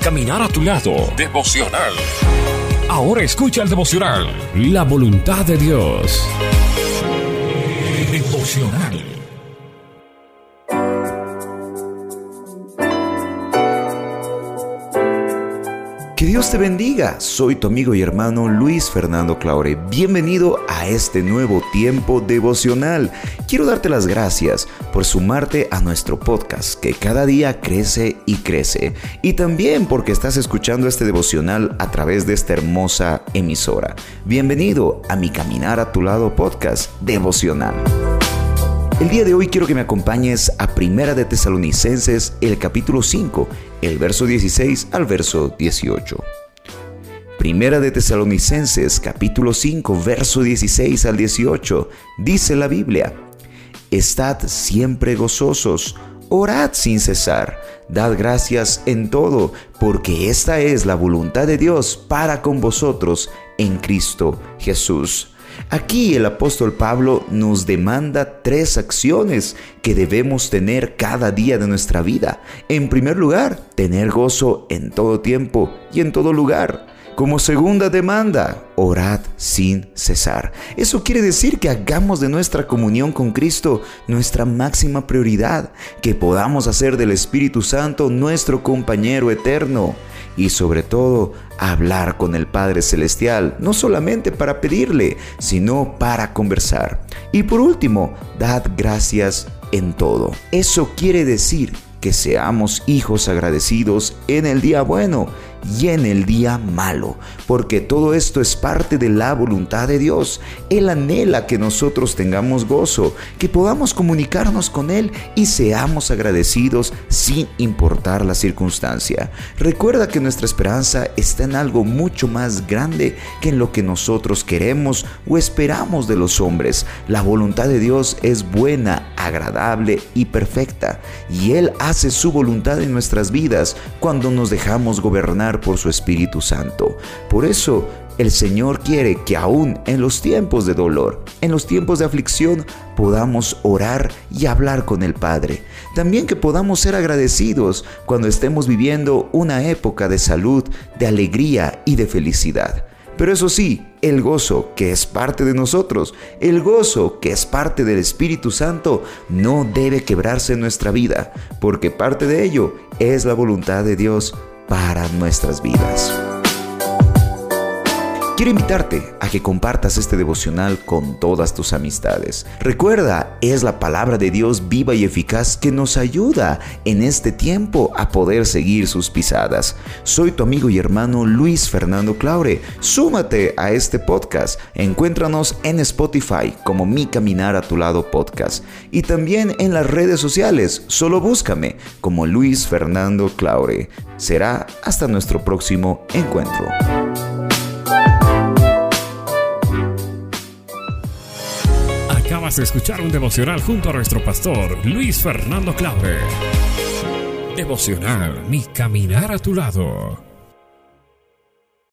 caminar a tu lado. Devocional. Ahora escucha el devocional. La voluntad de Dios. Devocional. Que Dios te bendiga, soy tu amigo y hermano Luis Fernando Claure. Bienvenido a este nuevo tiempo devocional. Quiero darte las gracias por sumarte a nuestro podcast que cada día crece y crece. Y también porque estás escuchando este devocional a través de esta hermosa emisora. Bienvenido a mi Caminar a tu lado podcast devocional. El día de hoy quiero que me acompañes a Primera de Tesalonicenses, el capítulo 5, el verso 16 al verso 18. Primera de Tesalonicenses, capítulo 5, verso 16 al 18, dice la Biblia: Estad siempre gozosos, orad sin cesar, dad gracias en todo, porque esta es la voluntad de Dios para con vosotros en Cristo Jesús. Aquí el apóstol Pablo nos demanda 3 acciones que debemos tener cada día de nuestra vida. En primer lugar, tener gozo en todo tiempo y en todo lugar. Como segunda demanda, orad sin cesar. Eso quiere decir que hagamos de nuestra comunión con Cristo nuestra máxima prioridad, que podamos hacer del Espíritu Santo nuestro compañero eterno. Y sobre todo, hablar con el Padre Celestial, no solamente para pedirle, sino para conversar. Y por último, dad gracias en todo. Eso quiere decir que seamos hijos agradecidos en el día bueno y en el día malo, porque todo esto es parte de la voluntad de Dios. Él anhela que nosotros tengamos gozo, que podamos comunicarnos con Él y seamos agradecidos sin importar la circunstancia. Recuerda que nuestra esperanza está en algo mucho más grande que en lo que nosotros queremos o esperamos de los hombres. La voluntad de Dios es buena, agradable y perfecta, y Él hace su voluntad en nuestras vidas cuando nos dejamos gobernar por su Espíritu Santo. Por eso, el Señor quiere que aún en los tiempos de dolor, en los tiempos de aflicción, podamos orar y hablar con el Padre. También que podamos ser agradecidos cuando estemos viviendo una época de salud, de alegría y de felicidad. Pero eso sí, el gozo que es parte de nosotros, el gozo que es parte del Espíritu Santo, no debe quebrarse en nuestra vida, porque parte de ello es la voluntad de Dios para nuestras vidas. Quiero invitarte a que compartas este devocional con todas tus amistades. Recuerda, es la palabra de Dios viva y eficaz que nos ayuda en este tiempo a poder seguir sus pisadas. Soy tu amigo y hermano Luis Fernando Claure. Súmate a este podcast. Encuéntranos en Spotify como Mi Caminar a tu Lado Podcast. Y también en las redes sociales. Solo búscame como Luis Fernando Claure. Será hasta nuestro próximo encuentro. Acabas de escuchar un devocional junto a nuestro pastor Luis Fernando Claure. Devocional, Mi Caminar a tu Lado.